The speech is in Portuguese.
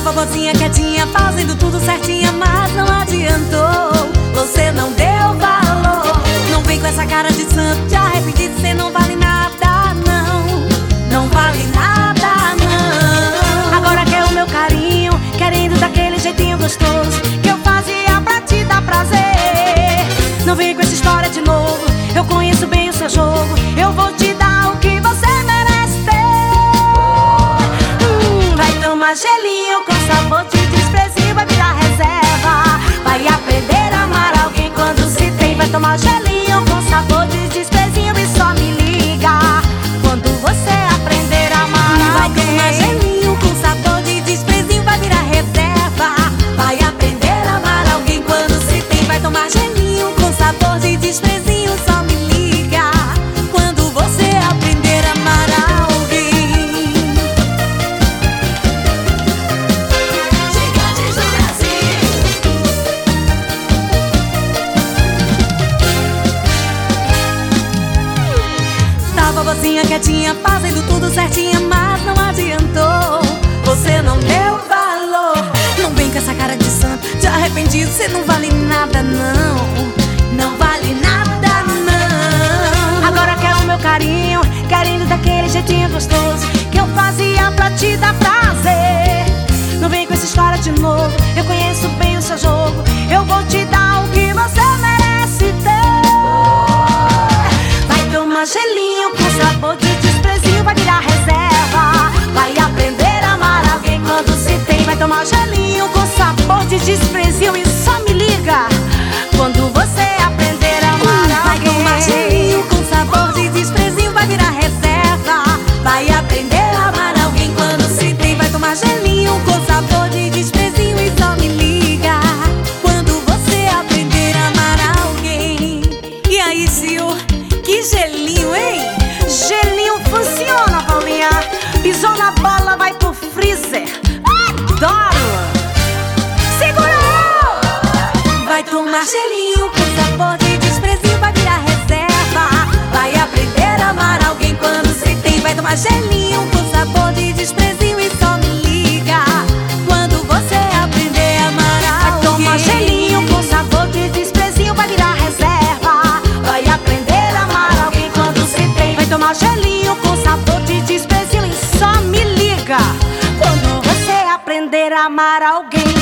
Tava boazinha, quietinha, fazendo tudo certinha, mas não adiantou. Você não deu valor. Não vem com essa cara de santo, de arrependido, cê não vale nada, não. Não vale nada, não. Agora quer o meu carinho, querendo daquele jeitinho gostoso que eu fazia pra te dar prazer. Não vem com essa história de novo, eu conheço bem o seu jogo. Eu vou te dar o que você merece ter. Vai tomar gelinho com sabor de desprezo, vai virar reserva. Vai aprender a amar alguém quando se tem. Vai tomar gelinho com sabor de desprezinho e só me liga quando você aprender a amar alguém. Vai tomar gelinho com sabor de desprezinho, vai virar reserva. Vai aprender a amar alguém quando se tem. Vai tomar gelinho com sabor de desprezinho, só me liga quando você aprender a amar alguém. Gigantes do Brasil. Tava boazinha, quietinha, fazendo tudo certinha, mas não adiantou. Você não deu valor. Não vem com essa cara de santo, de arrependido, cê não vale nada, não. Não vale nada, não. Agora quer o meu carinho, querendo daquele jeitinho gostoso que eu fazia pra te dar prazer. Não vem com essa história de novo, eu conheço bem o seu jogo. Eu vou te dar o que você merece ter. Vai tomar gelinho com sabor de desprezinho, vai virar reserva. Vai aprender a amar alguém quando se tem. Vai tomar gelinho com sabor de desprezinho e só me liga quando você aprender a amar alguém. Vai tomar gelinho com sabor de desprezinho, vai virar reserva. Vai aprender a amar alguém quando se tem. Vai tomar gelinho com sabor de desprezinho e só me liga quando você aprender a amar alguém. E aí, senhor, que gelinho, hein? Gelinho funciona, Paulinha. Pisou na bola, vai pro freezer. Adoro! Segura eu! Vai tomar gelinho com sabor de desprezinho, vai virar reserva. Vai aprender a amar alguém quando se tem. Vai tomar gelinho com sabor de desprezinho e só me liga quando você aprender a amar alguém. Vai tomar gelinho com sabor de desprezinho, vai virar reserva. Vai aprender a amar alguém quando se tem. Vai tomar gelinho com sabor de desprezinho e só me liga quando você aprender a amar alguém.